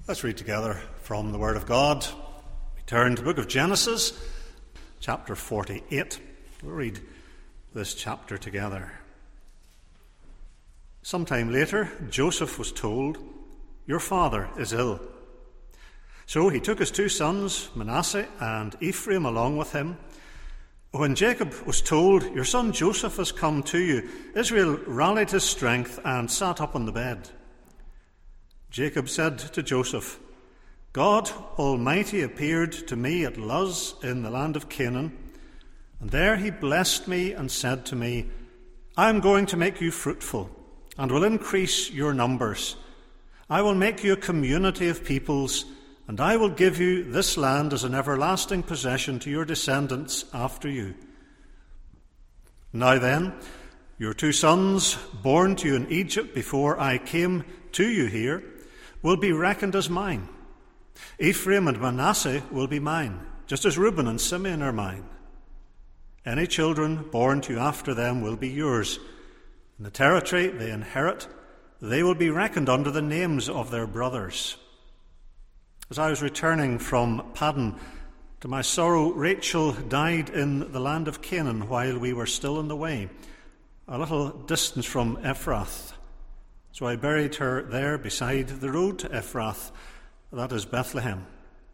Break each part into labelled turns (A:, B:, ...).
A: Let's read together from the Word of God. We turn to the book of Genesis, chapter 48. We'll read this chapter together. Sometime later, Joseph was told, "Your father is ill." So he took his two sons, Manasseh and Ephraim, along with him. When Jacob was told, "Your son Joseph has come to you," Israel rallied his strength and sat up on the bed. Jacob said to Joseph, "God Almighty appeared to me at Luz in the land of Canaan, and there he blessed me and said to me, 'I am going to make you fruitful and will increase your numbers. I will make you a community of peoples, and I will give you this land as an everlasting possession to your descendants after you.' Now then, your two sons, born to you in Egypt before I came to you here, will be reckoned as mine. Ephraim and Manasseh will be mine, just as Reuben and Simeon are mine. Any children born to you after them will be yours. In the territory they inherit, they will be reckoned under the names of their brothers." As I was returning from Paddan, to my sorrow, Rachel died in the land of Canaan while we were still on the way, a little distance from Ephrath. So I buried her there beside the road to Ephrath, that is Bethlehem.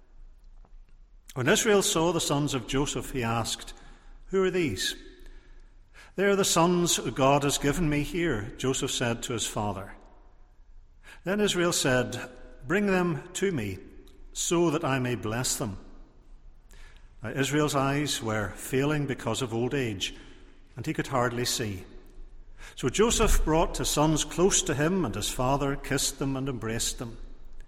A: When Israel saw the sons of Joseph, he asked, "Who are these?" "They are the sons God has given me here," Joseph said to his father. Then Israel said, "Bring them to me, so that I may bless them." Now Israel's eyes were failing because of old age, and he could hardly see. So Joseph brought his sons close to him, and his father kissed them and embraced them.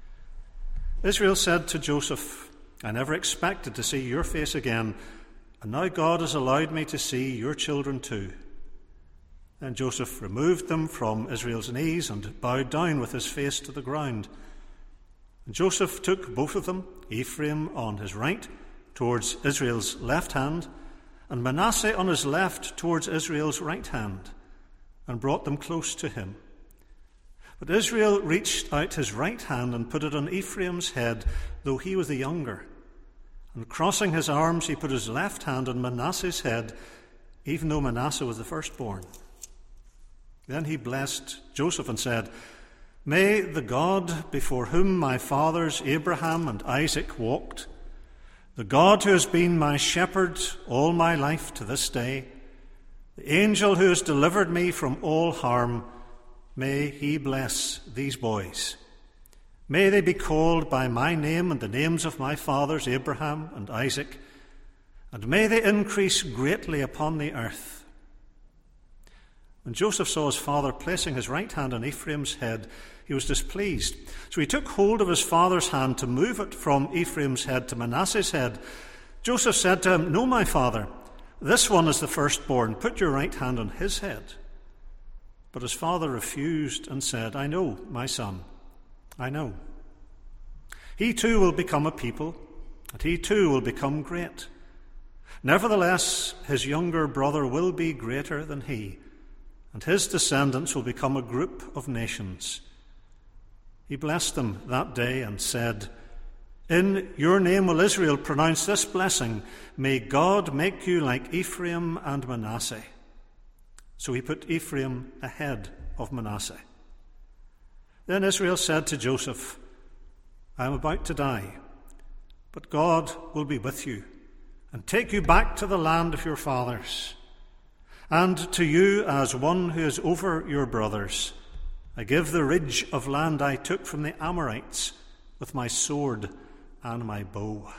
A: Israel said to Joseph, "I never expected to see your face again, and now God has allowed me to see your children too." Then Joseph removed them from Israel's knees and bowed down with his face to the ground. And Joseph took both of them, Ephraim on his right, towards Israel's left hand, and Manasseh on his left towards Israel's right hand, and brought them close to him. But Israel reached out his right hand and put it on Ephraim's head, though he was the younger. And crossing his arms, he put his left hand on Manasseh's head, even though Manasseh was the firstborn. Then he blessed Joseph and said, "May the God before whom my fathers Abraham and Isaac walked, the God who has been my shepherd all my life to this day, the angel who has delivered me from all harm, may he bless these boys. May they be called by my name and the names of my fathers Abraham and Isaac, and may they increase greatly upon the earth." When Joseph saw his father placing his right hand on Ephraim's head, he was displeased. So he took hold of his father's hand to move it from Ephraim's head to Manasseh's head. Joseph said to him, "No, my father, this one is the firstborn. Put your right hand on his head." But his father refused and said, "I know, my son, I know. He too will become a people, and he too will become great. Nevertheless, his younger brother will be greater than he, and his descendants will become a group of nations." He blessed them that day and said, "In your name will Israel pronounce this blessing, may God make you like Ephraim and Manasseh." So he put Ephraim ahead of Manasseh. Then Israel said to Joseph, "I am about to die, but God will be with you and take you back to the land of your fathers. And to you, as one who is over your brothers, I give the ridge of land I took from the Amorites with my sword and my bow."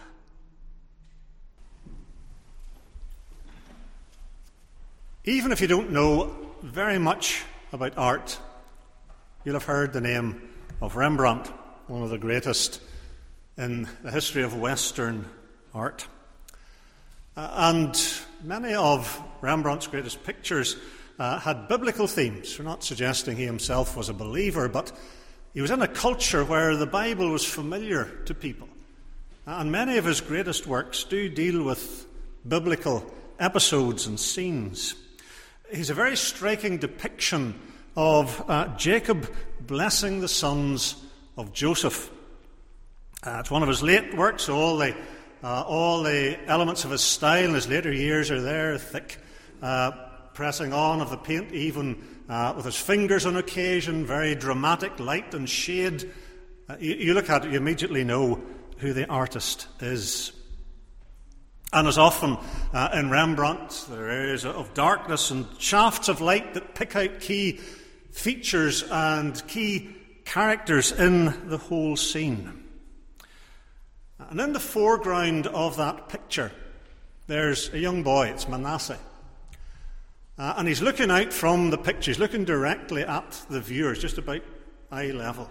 A: Even if you don't know very much about art, you'll have heard the name of Rembrandt, one of the greatest in the history of Western art. And many of Rembrandt's greatest pictures had biblical themes. We're not suggesting he himself was a believer, but he was in a culture where the Bible was familiar to people. And many of his greatest works do deal with biblical episodes and scenes. He's a very striking depiction of Jacob blessing the sons of Joseph. It's one of his late works, so all the elements of his style in his later years are there, thick pressing on of the paint, even with his fingers on occasion, very dramatic light and shade. You look at it, you immediately know who the artist is. And as often in Rembrandt, there are areas of darkness and shafts of light that pick out key features and key characters in the whole scene. And in the foreground of that picture, there's a young boy, it's Manasseh. And he's looking out from the picture, he's looking directly at the viewers, just about eye level.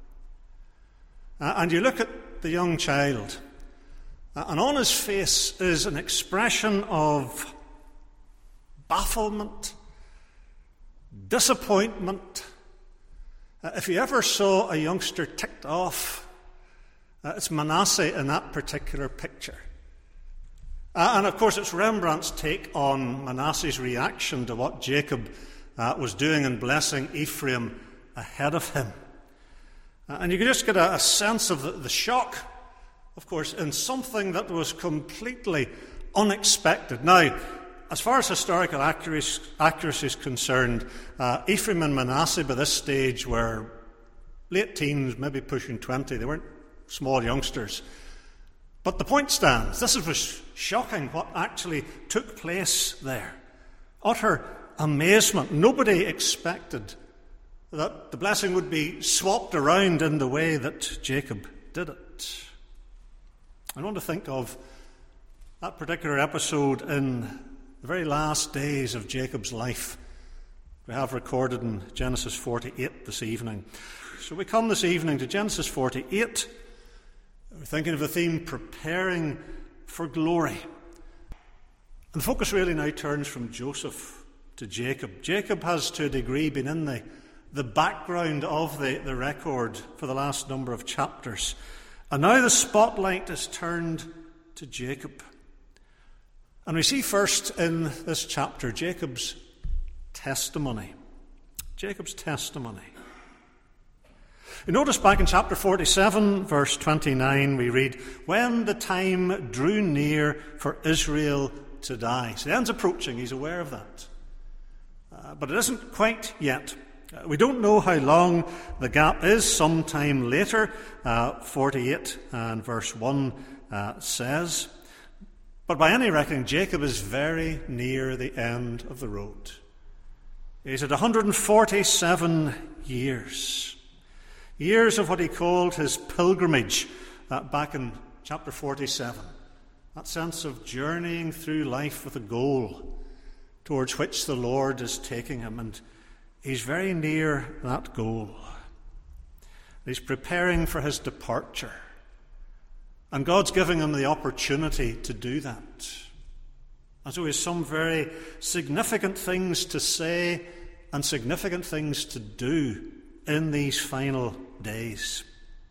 A: And you look at the young child, and on his face is an expression of bafflement, disappointment. If you ever saw a youngster ticked off, it's Manasseh in that particular picture. And of course, it's Rembrandt's take on Manasseh's reaction to what Jacob was doing in blessing Ephraim ahead of him. And you can just get a sense of the shock, of course, in something that was completely unexpected. Now, as far as historical accuracy is concerned, Ephraim and Manasseh by this stage were late teens, maybe pushing 20. They weren't small youngsters. But the point stands. This was shocking what actually took place there. Utter amazement. Nobody expected that the blessing would be swapped around in the way that Jacob did it. I want to think of that particular episode in the very last days of Jacob's life. We have recorded in Genesis 48 this evening. So we come this evening to Genesis 48. We're thinking of the theme, preparing for glory. And the focus really now turns from Joseph to Jacob. Jacob has, to a degree, been in the background of the record for the last number of chapters. And now the spotlight is turned to Jacob. And we see first in this chapter Jacob's testimony. Jacob's testimony. You notice back in chapter 47, verse 29, we read, "When the time drew near for Israel to die." So the end's approaching, he's aware of that. But it isn't quite yet. We don't know how long the gap is. Sometime later, 48 and verse 1 says. But by any reckoning, Jacob is very near the end of the road. He's at 147 years. Years of what he called his pilgrimage back in chapter 47. That sense of journeying through life with a goal towards which the Lord is taking him. And he's very near that goal. He's preparing for his departure. And God's giving him the opportunity to do that. And so he has some very significant things to say and significant things to do in these final days.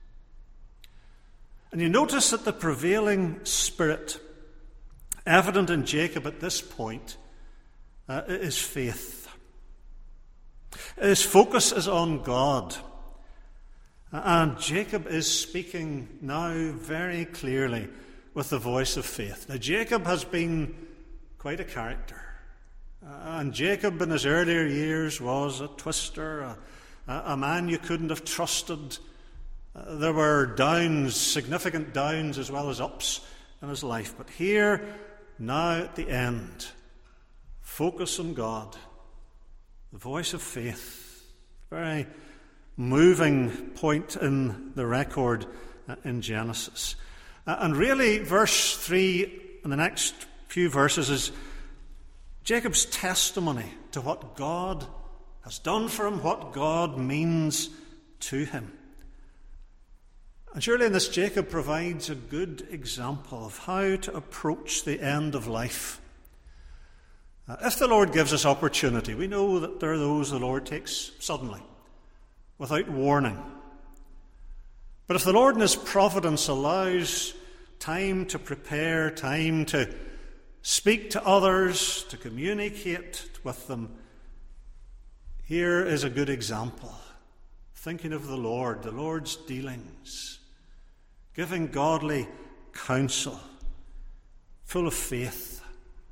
A: And you notice that the prevailing spirit evident in Jacob at this point is faith. His focus is on God. And Jacob is speaking now very clearly with the voice of faith. Now, Jacob has been quite a character. And Jacob in his earlier years was a twister, a man you couldn't have trusted. There were downs, significant downs as well as ups in his life. But here, now at the end, focus on God, the voice of faith, very moving point in the record in Genesis. And really, verse 3 and the next few verses is Jacob's testimony to what God has done for him, what God means to him. And surely in this, Jacob provides a good example of how to approach the end of life. If the Lord gives us opportunity, we know that there are those the Lord takes suddenly, without warning. But if the Lord in his providence allows time to prepare, time to speak to others, to communicate with them, here is a good example. Thinking of the Lord's dealings. giving godly counsel, full of faith.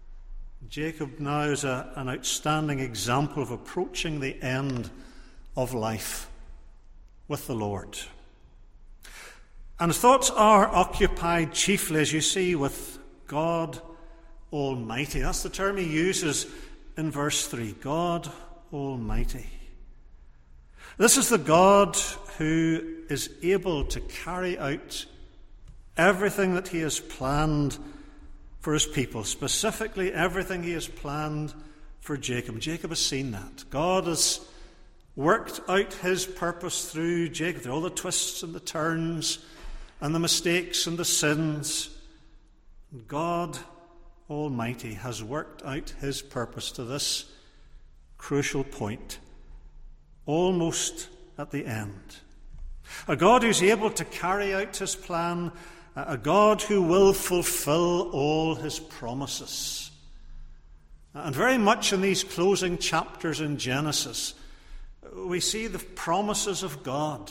A: Jacob now is an outstanding example of approaching the end of life with the Lord. And his thoughts are occupied chiefly, as you see, with God Almighty. That's the term he uses in verse 3, God Almighty. This is the God who is able to carry out everything that he has planned for his people, specifically everything he has planned for Jacob. Jacob has seen that. God has worked out his purpose through Jacob, through all the twists and the turns and the mistakes and the sins. God Almighty has worked out his purpose to this crucial point, almost at the end. A God who's able to carry out his plan, a God who will fulfill all his promises. And very much in these closing chapters in Genesis, we see the promises of God.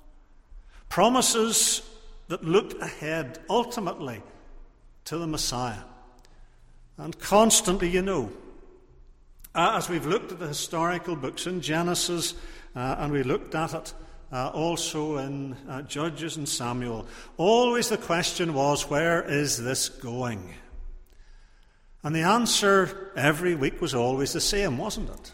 A: Promises that look ahead, ultimately, to the Messiah. And constantly, as we've looked at the historical books in Genesis, and we looked at it also in Judges and Samuel, always the question was, where is this going? And the answer every week was always the same, wasn't it?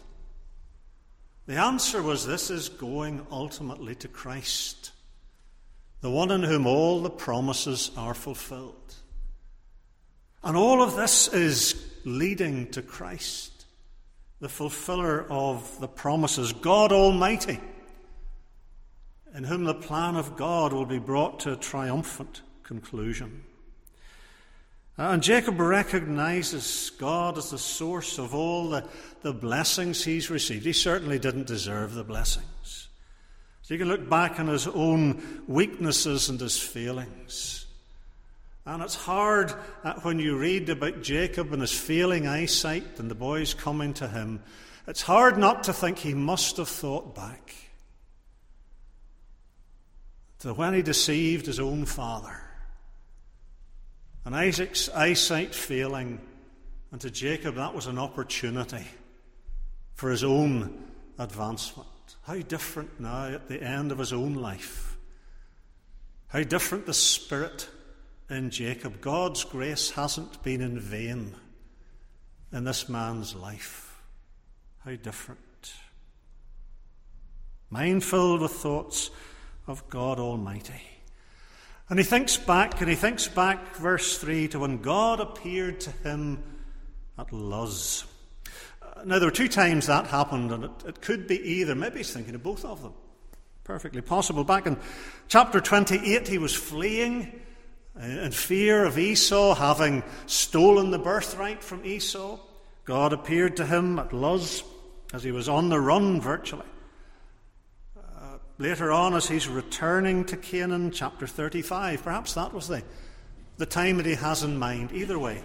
A: The answer was, this is going ultimately to Christ, the one in whom all the promises are fulfilled. And all of this is leading to Christ, the fulfiller of the promises, God Almighty, in whom the plan of God will be brought to a triumphant conclusion. And Jacob recognizes God as the source of all the blessings he's received. He certainly didn't deserve the blessings. So you can look back on his own weaknesses and his failings. And it's hard when you read about Jacob and his failing eyesight and the boys coming to him, it's hard not to think he must have thought back to when he deceived his own father, and Isaac's eyesight failing, and to Jacob that was an opportunity for his own advancement. How different now at the end of his own life. How different the spirit in Jacob. God's grace hasn't been in vain in this man's life. How different. Mind filled with thoughts of God Almighty. And he thinks back, verse 3, to when God appeared to him at Luz. Now, there were two times that happened, and it could be either. Maybe he's thinking of both of them. Perfectly possible. Back in chapter 28, he was fleeing in fear of Esau, having stolen the birthright from Esau. God appeared to him at Luz as he was on the run, virtually. Later on, as he's returning to Canaan, chapter 35, perhaps that was the time that he has in mind. Either way,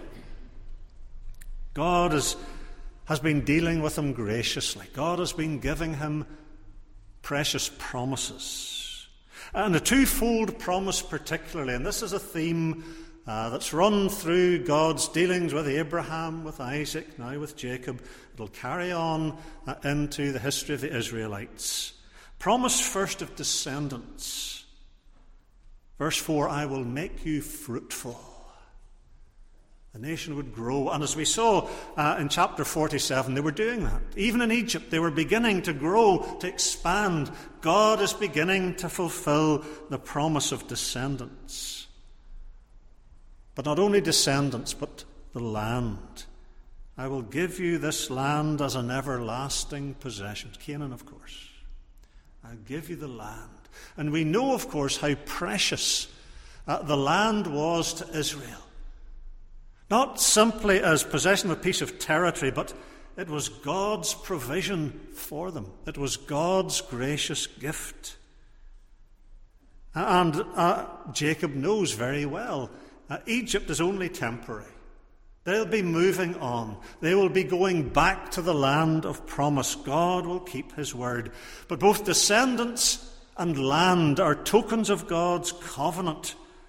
A: God has been dealing with him graciously. God has been giving him precious promises. And a twofold promise particularly, and this is a theme that's run through God's dealings with Abraham, with Isaac, now with Jacob. It'll carry on into the history of the Israelites. Promise first of descendants. Verse 4, I will make you fruitful. The nation would grow. And as we saw in chapter 47, they were doing that. Even in Egypt, they were beginning to grow, to expand. God is beginning to fulfill the promise of descendants. But not only descendants, but the land. I will give you this land as an everlasting possession. Canaan, of course. I'll give you the land. And we know, of course, how precious the land was to Israel. Not simply as possession of a piece of territory, but it was God's provision for them. It was God's gracious gift. And Jacob knows very well, Egypt is only temporary. They'll be moving on. They will be going back to the land of promise. God will keep his word. But both descendants and land are tokens of God's covenant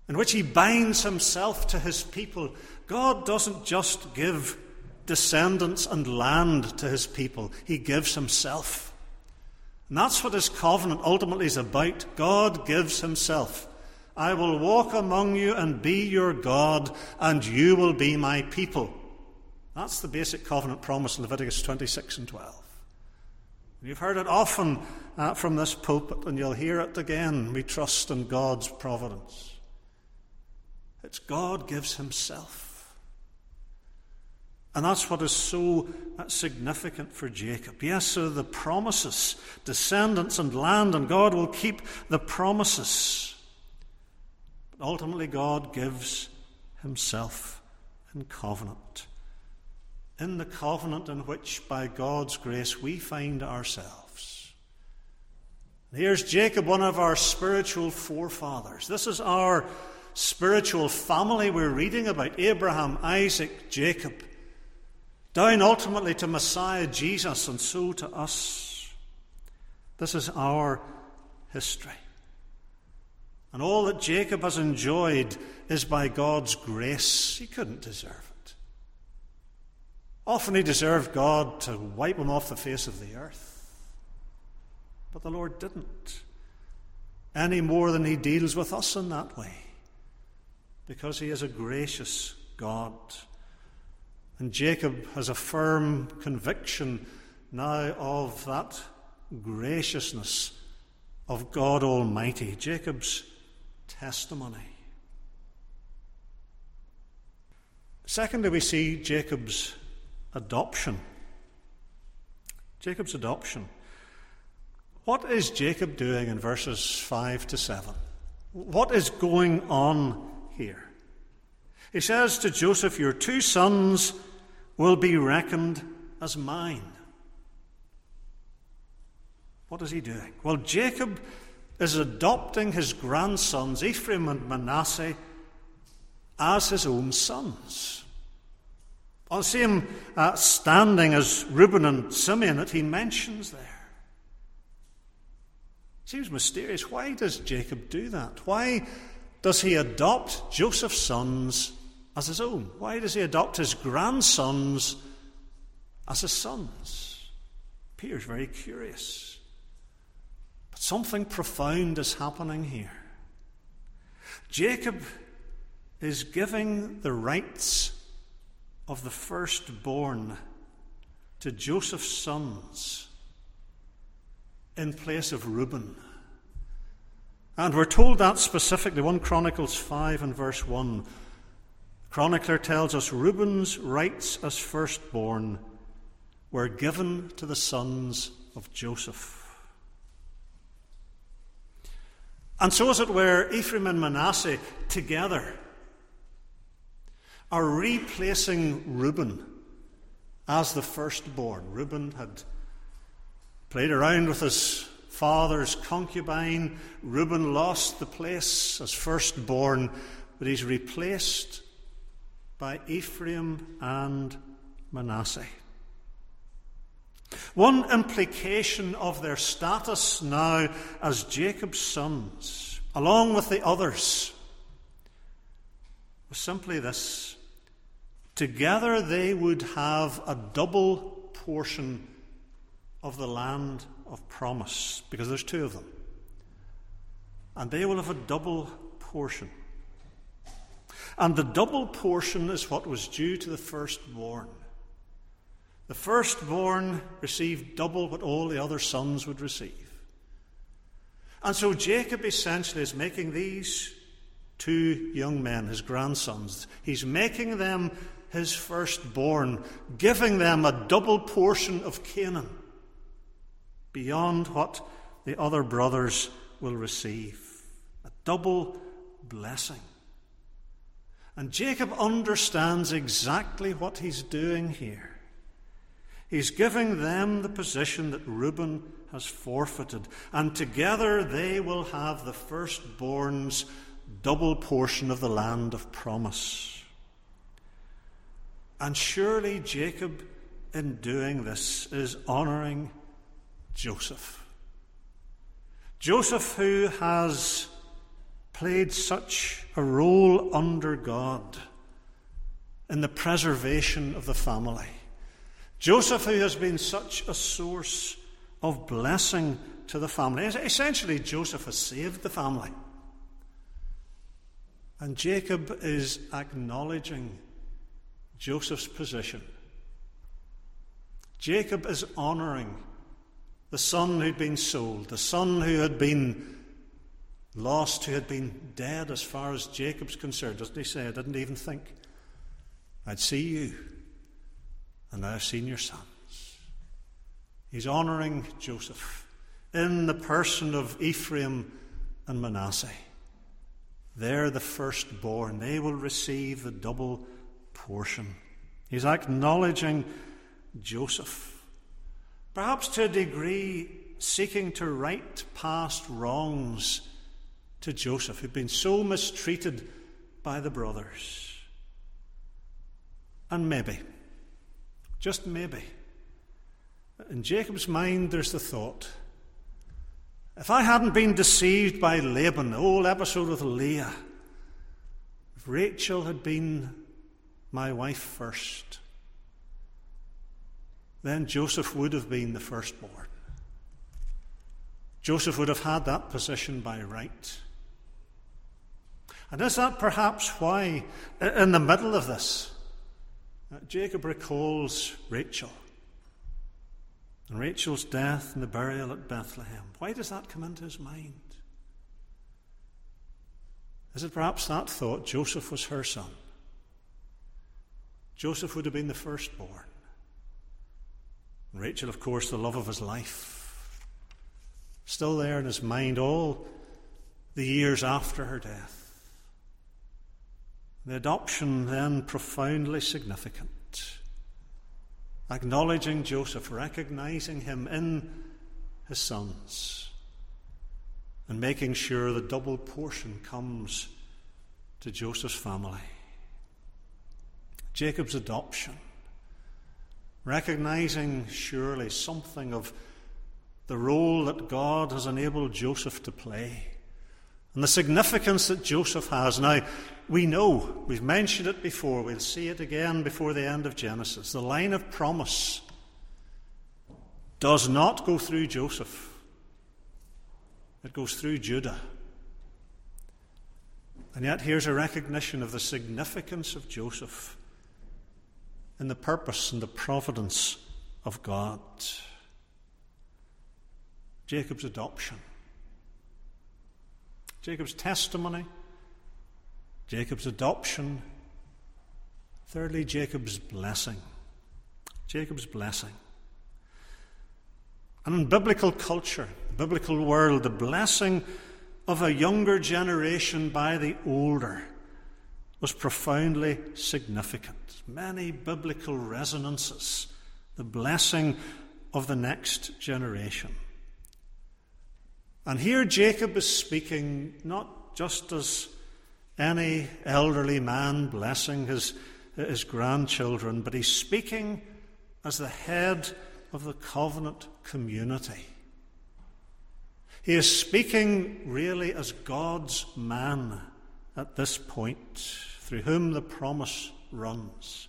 A: in which he binds himself to his people. God doesn't just give descendants and land to his people. He gives himself. And that's what his covenant ultimately is about. God gives himself. I will walk among you and be your God, and you will be my people. That's the basic covenant promise in Leviticus 26 and 12. You've heard it often from this pulpit, and you'll hear it again. We trust in God's providence. It's God gives himself. And that's what is so significant for Jacob. Yes, so the promises, descendants and land, and God will keep the promises. But ultimately God gives himself in covenant. In the covenant in which, by God's grace, we find ourselves. Here's Jacob, one of our spiritual forefathers. This is our spiritual family we're reading about. Abraham, Isaac, Jacob. Down ultimately to Messiah Jesus, and so to us. This is our history. And all that Jacob has enjoyed is by God's grace. He couldn't deserve it. Often he deserved God to wipe him off the face of the earth. But the Lord didn't. Any more than he deals with us in that way. Because he is a gracious God. And Jacob has a firm conviction now of that graciousness of God Almighty. Jacob's testimony. Secondly, we see Jacob's adoption. Jacob's adoption. What is Jacob doing in verses 5 to 7? What is going on here? He says to Joseph, your 2 sons will be reckoned as mine. What is he doing? Well, Jacob is adopting his grandsons, Ephraim and Manasseh, as his own sons. On the same standing as Reuben and Simeon that he mentions there. Seems mysterious. Why does Jacob do that? Why does he adopt Joseph's sons as his own? Why does he adopt his grandsons as his sons? Appears very curious. But something profound is happening here. Jacob is giving the rights of the firstborn to Joseph's sons in place of Reuben. And we're told that specifically, 1 Chronicles 5 and verse 1. The chronicler tells us Reuben's rights as firstborn were given to the sons of Joseph. And so, as it were, Ephraim and Manasseh together are replacing Reuben as the firstborn. Reuben had played around with his father's concubine. Reuben lost the place as firstborn, but he's replaced by Ephraim and Manasseh. One implication of their status now as Jacob's sons, along with the others, was simply this. Together they would have a double portion of the land of promise, because there's 2 of them. And they will have a double portion. And the double portion is what was due to the firstborn. The firstborn received double what all the other sons would receive. And so Jacob essentially is making these 2 young men, his grandsons, he's making them his firstborn, giving them a double portion of Canaan beyond what the other brothers will receive. A double blessing. And Jacob understands exactly what he's doing here. He's giving them the position that Reuben has forfeited. And together they will have the firstborn's double portion of the land of promise. And surely Jacob, in doing this, is honouring Joseph. Joseph, who has played such a role under God in the preservation of the family. Joseph, who has been such a source of blessing to the family. Essentially, Joseph has saved the family. And Jacob is acknowledging Joseph's position. Jacob is honouring the son who'd been sold, the son who had been lost, who had been dead as far as Jacob's concerned. Doesn't he say, I didn't even think I'd see you, and I've seen your sons. He's honouring Joseph in the person of Ephraim and Manasseh. They're the firstborn. They will receive the double portion. He's acknowledging Joseph, perhaps to a degree seeking to right past wrongs to Joseph, who'd been so mistreated by the brothers. And maybe, just maybe, in Jacob's mind there's the thought, if I hadn't been deceived by Laban, the whole episode with Leah, if Rachel had been my wife first, then Joseph would have been the firstborn. Joseph would have had that position by right. And is that perhaps why, in the middle of this, Jacob recalls Rachel and Rachel's death and the burial at Bethlehem? Why does that come into his mind? Is it perhaps that thought Joseph was her son? Joseph would have been the firstborn. And Rachel, of course, the love of his life. Still there in his mind all the years after her death. The adoption then profoundly significant. Acknowledging Joseph, recognizing him in his sons, and making sure the double portion comes to Joseph's family. Jacob's adoption, recognizing surely something of the role that God has enabled Joseph to play, and the significance that Joseph has. Now, we know, we've mentioned it before, we'll see it again before the end of Genesis. The line of promise does not go through Joseph. It goes through Judah. And yet here's a recognition of the significance of Joseph in the purpose and the providence of God. Jacob's adoption. Jacob's testimony. Jacob's adoption. Thirdly, Jacob's blessing. Jacob's blessing. And in biblical culture, the biblical world, the blessing of a younger generation by the older was profoundly significant. Many biblical resonances. The blessing of the next generation. And here Jacob is speaking not just as any elderly man blessing his grandchildren, but he's speaking as the head of the covenant community. He is speaking really as God's man at this point, through whom the promise runs.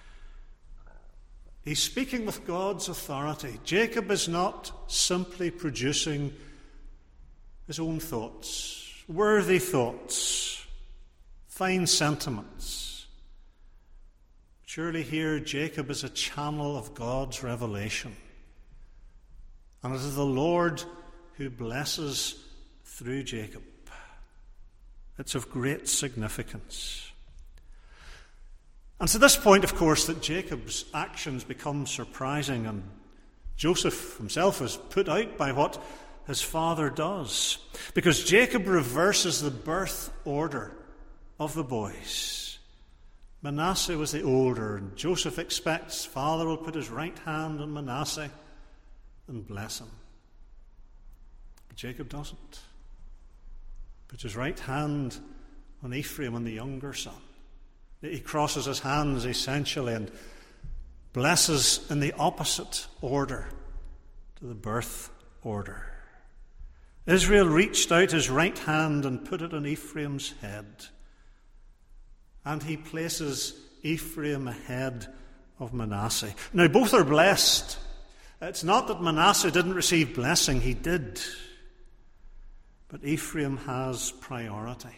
A: He's speaking with God's authority. Jacob is not simply producing his own thoughts, worthy thoughts, fine sentiments. Surely here Jacob is a channel of God's revelation. And it is the Lord who blesses through Jacob. It's of great significance. And to this point, of course, that Jacob's actions become surprising, and Joseph himself is put out by what his father does, because Jacob reverses the birth order of the boys. Manasseh was the older, and Joseph expects father will put his right hand on Manasseh and bless him. But Jacob doesn't. Puts his right hand on Ephraim, on the younger son. He crosses his hands essentially and blesses in the opposite order to the birth order. Israel reached out his right hand and put it on Ephraim's head. And he places Ephraim ahead of Manasseh. Now, both are blessed. It's not that Manasseh didn't receive blessing, he did. But Ephraim has priority.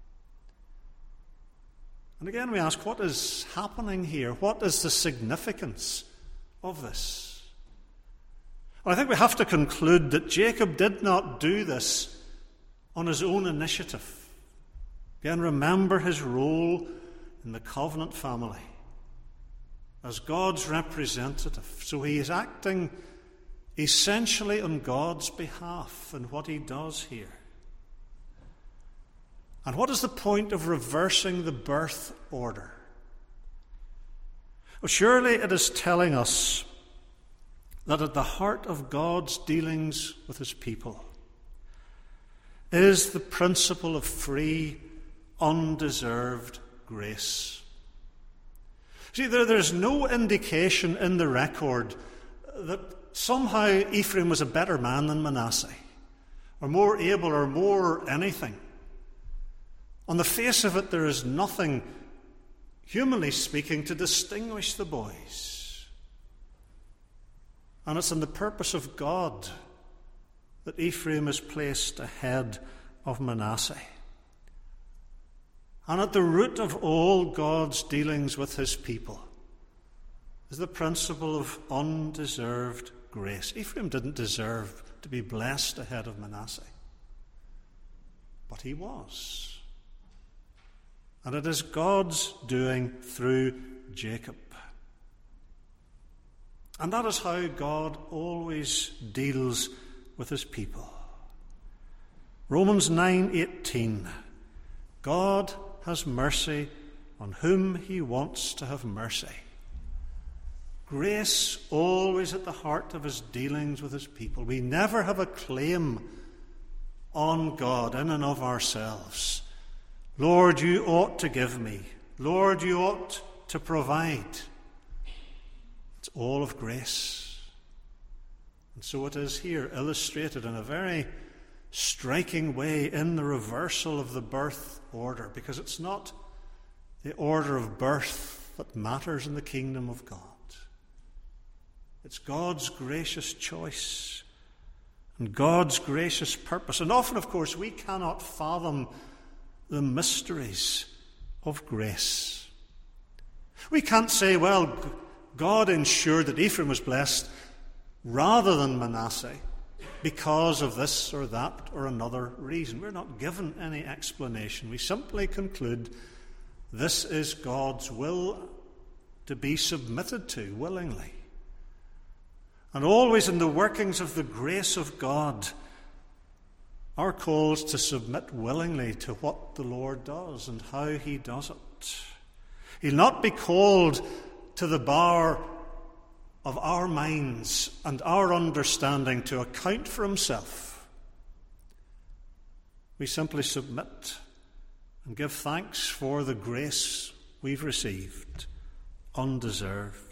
A: And again we ask, what is happening here? What is the significance of this? Well, I think we have to conclude that Jacob did not do this on his own initiative. Again, remember his role in the covenant family as God's representative. So he is acting essentially on God's behalf in what he does here. And what is the point of reversing the birth order? Well, surely it is telling us that at the heart of God's dealings with his people is the principle of free, undeserved grace. See, there's no indication in the record that somehow Ephraim was a better man than Manasseh, or more able, or more anything. On the face of it, there is nothing, humanly speaking, to distinguish the boys. And it's in the purpose of God that Ephraim is placed ahead of Manasseh. And at the root of all God's dealings with his people is the principle of undeserved grace. Ephraim didn't deserve to be blessed ahead of Manasseh, but he was. And it is God's doing through Jacob. And that is how God always deals with his people. Romans 9:18. God has mercy on whom he wants to have mercy. Grace always at the heart of his dealings with his people. We never have a claim on God in and of ourselves. Lord, you ought to give me. Lord, you ought to provide. It's all of grace. And so it is here illustrated in a very striking way in the reversal of the birth order, because it's not the order of birth that matters in the kingdom of God. It's God's gracious choice and God's gracious purpose. And often, of course, we cannot fathom the mysteries of grace. We can't say, well, God ensured that Ephraim was blessed rather than Manasseh because of this or that or another reason. We're not given any explanation. We simply conclude this is God's will to be submitted to willingly. And always in the workings of the grace of God, our calls to submit willingly to what the Lord does and how he does it. He'll not be called to the bar of our minds and our understanding to account for himself. We simply submit and give thanks for the grace we've received, undeserved.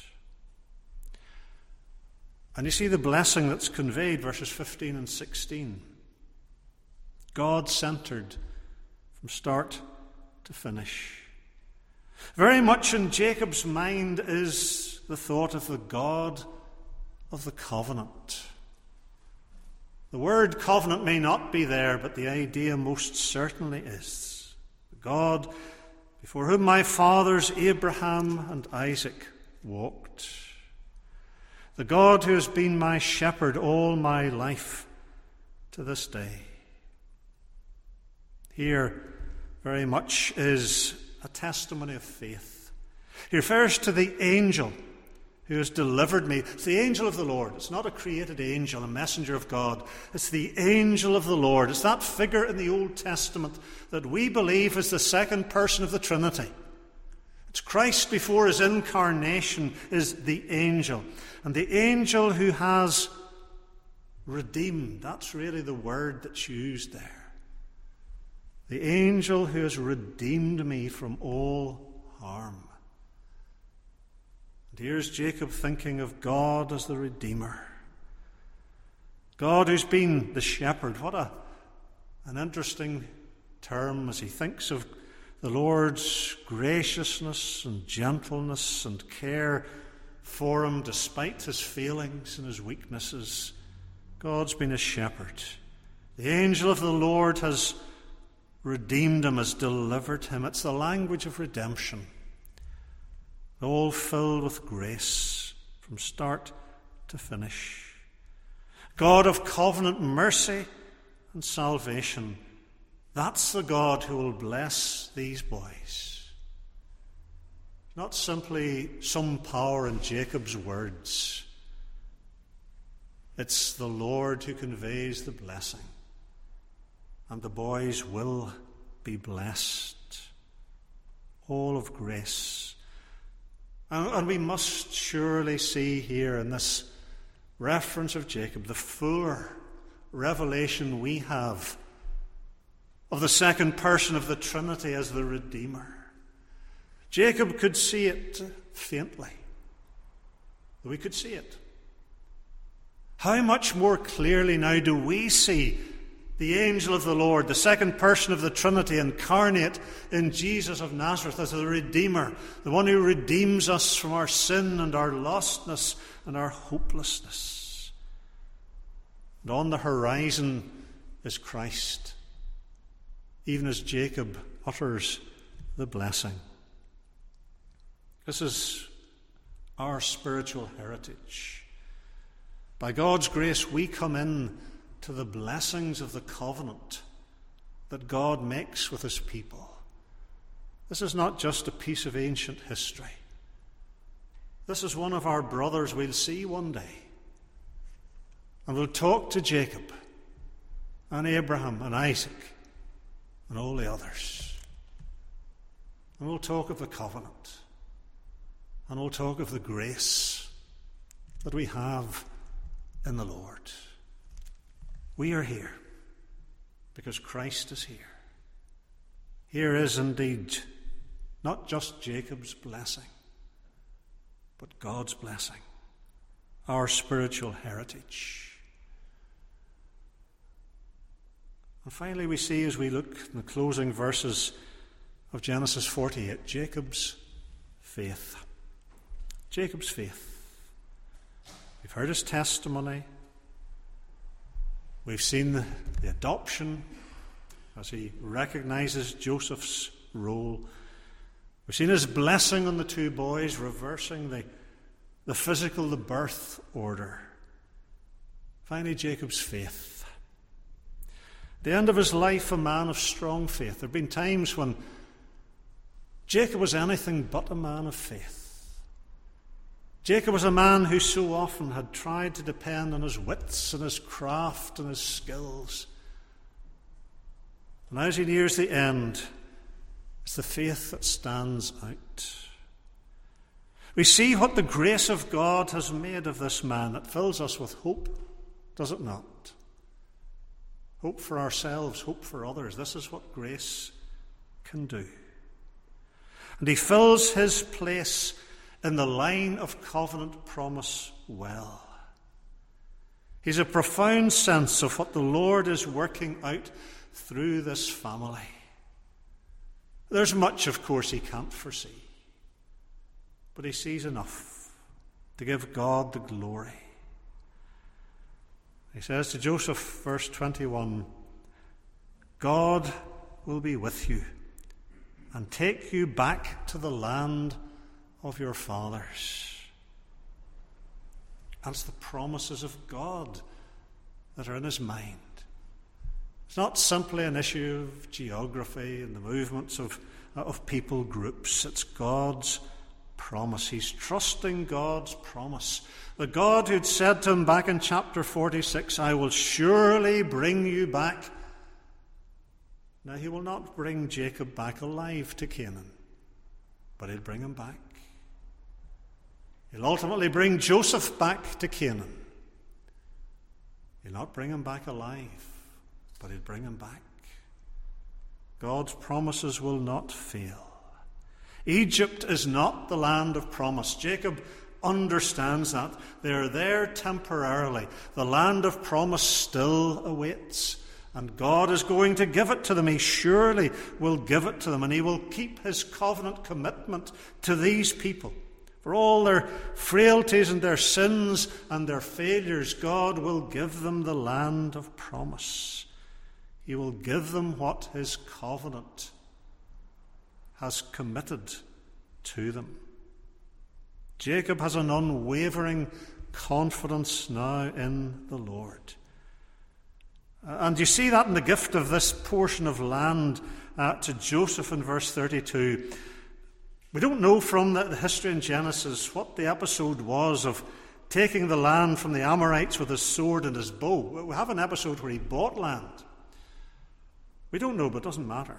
A: And you see the blessing that's conveyed, verses 15 and 16. God-centered from start to finish. Very much in Jacob's mind is the thought of the God of the covenant. The word covenant may not be there, but the idea most certainly is. The God before whom my fathers Abraham and Isaac walked. The God who has been my shepherd all my life to this day. Here very much is a testimony of faith. He refers to the angel who has delivered me. It's the angel of the Lord. It's not a created angel, a messenger of God. It's the angel of the Lord. It's that figure in the Old Testament that we believe is the second person of the Trinity. It's Christ before his incarnation is the angel. And the angel who has redeemed, that's really the word that's used there. The angel who has redeemed me from all harm. And here's Jacob thinking of God as the Redeemer. God who's been the shepherd. What an interesting term as he thinks of the Lord's graciousness and gentleness and care for him despite his failings and his weaknesses. God's been a shepherd. The angel of the Lord has redeemed him, has delivered him. It's the language of redemption, all filled with grace from start to finish. God of covenant mercy and salvation. That's the God who will bless these boys. Not simply some power in Jacob's words. It's the Lord who conveys the blessing. And the boys will be blessed. All of grace. And we must surely see here in this reference of Jacob the fuller revelation we have of the second person of the Trinity as the Redeemer. Jacob could see it faintly. We could see it. How much more clearly now do we see the angel of the Lord, the second person of the Trinity, incarnate in Jesus of Nazareth as the Redeemer, the one who redeems us from our sin and our lostness and our hopelessness. And on the horizon is Christ, even as Jacob utters the blessing. This is our spiritual heritage. By God's grace, we come in to the blessings of the covenant that God makes with his people. This is not just a piece of ancient history. This is one of our brothers we'll see one day. And we'll talk to Jacob and Abraham and Isaac and all the others. And we'll talk of the covenant. And we'll talk of the grace that we have in the Lord. We are here because Christ is here. Here is indeed not just Jacob's blessing, but God's blessing, our spiritual heritage. And finally we see, as we look in the closing verses of Genesis 48, Jacob's faith. Jacob's faith. We've heard his testimony. We've seen the adoption as he recognizes Joseph's role. We've seen his blessing on the two boys, reversing the physical, the birth order. Finally, Jacob's faith. The end of his life, a man of strong faith. There have been times when Jacob was anything but a man of faith. Jacob was a man who so often had tried to depend on his wits and his craft and his skills. And as he nears the end, it's the faith that stands out. We see what the grace of God has made of this man. It fills us with hope, does it not? Hope for ourselves, hope for others. This is what grace can do. And he fills his place in the line of covenant promise well. He's a profound sense of what the Lord is working out through this family. There's much, of course, he can't foresee, but he sees enough to give God the glory. He says to Joseph, verse 21, God will be with you and take you back to the land of your fathers. That's the promises of God that are in his mind. It's not simply an issue of geography and the movements of people groups. It's God's promise. He's trusting God's promise. The God who'd said to him back in chapter 46, I will surely bring you back. Now, he will not bring Jacob back alive to Canaan, but he'll bring him back. He'll ultimately bring Joseph back to Canaan. He'll not bring him back alive, but he'll bring him back. God's promises will not fail. Egypt is not the land of promise. Jacob understands that. They're there temporarily. The land of promise still awaits. And God is going to give it to them. He surely will give it to them. And he will keep his covenant commitment to these people. For all their frailties and their sins and their failures, God will give them the land of promise. He will give them what his covenant has committed to them. Jacob has an unwavering confidence now in the Lord. And you see that in the gift of this portion of land to Joseph in verse 32. We don't know from the history in Genesis what the episode was of taking the land from the Amorites with his sword and his bow. We have an episode where he bought land. We don't know, but it doesn't matter.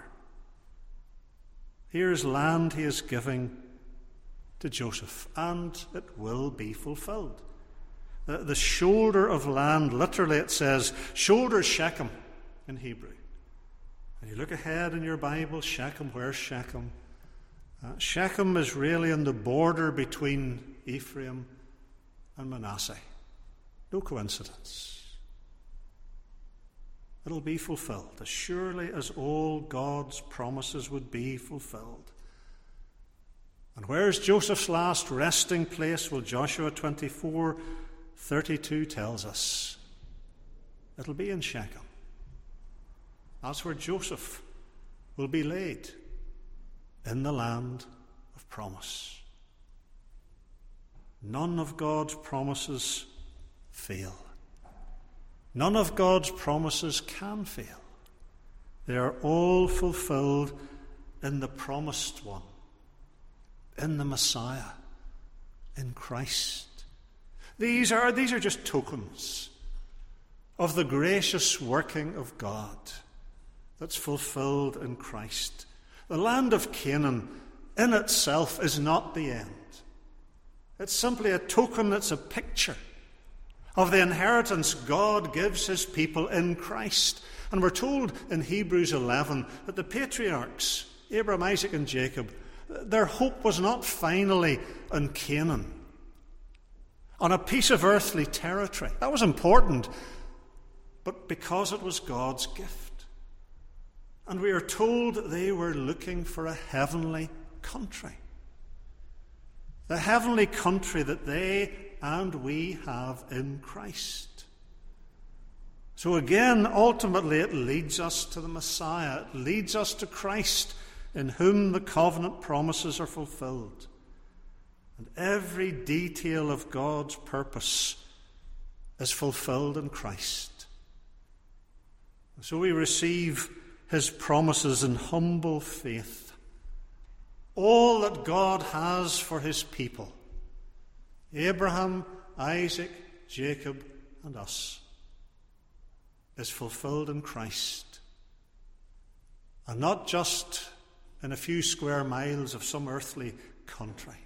A: Here is land he is giving to Joseph, and it will be fulfilled. The shoulder of land, literally it says, shoulder Shechem in Hebrew. And you look ahead in your Bible, Shechem, where's Shechem? Shechem is really on the border between Ephraim and Manasseh. No coincidence. It'll be fulfilled, as surely as all God's promises would be fulfilled. And where's Joseph's last resting place? Well, Joshua 24:32 tells us it'll be in Shechem. That's where Joseph will be laid, in the land of promise. None of God's promises fail. None of God's promises can fail. They are all fulfilled in the promised one, in the Messiah, in Christ. These are just tokens of the gracious working of God that's fulfilled in Christ. The land of Canaan in itself is not the end. It's simply a token, it's a picture of the inheritance God gives his people in Christ. And we're told in Hebrews 11 that the patriarchs, Abraham, Isaac, and Jacob, their hope was not finally in Canaan, on a piece of earthly territory. That was important, but because it was God's gift. And we are told they were looking for a heavenly country. The heavenly country that they and we have in Christ. So again, ultimately it leads us to the Messiah. It leads us to Christ, in whom the covenant promises are fulfilled. And every detail of God's purpose is fulfilled in Christ. And so we receive his promises in humble faith. All that God has for his people, Abraham, Isaac, Jacob, and us, is fulfilled in Christ. And not just in a few square miles of some earthly country,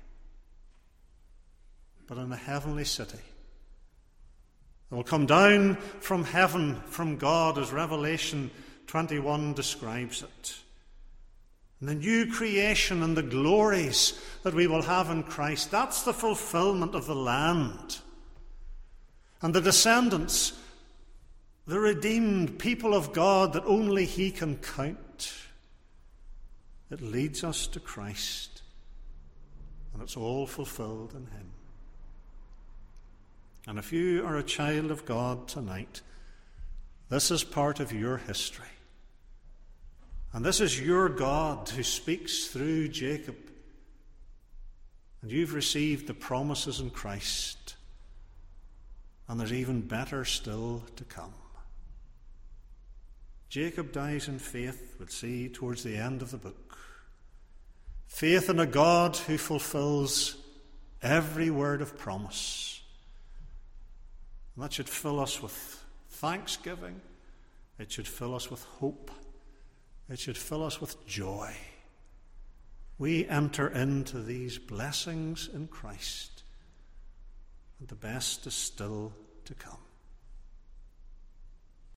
A: but in a heavenly city that will come down from heaven, from God, as Revelation 21 describes it. And the new creation and the glories that we will have in Christ, that's the fulfillment of the land. And the descendants, the redeemed people of God that only he can count. It leads us to Christ, and it's all fulfilled in him. And if you are a child of God tonight, this is part of your history. And this is your God who speaks through Jacob. And you've received the promises in Christ. And there's even better still to come. Jacob dies in faith, we'll see towards the end of the book. Faith in a God who fulfills every word of promise. And that should fill us with thanksgiving. It should fill us with hope. It should fill us with joy. We enter into these blessings in Christ, and the best is still to come.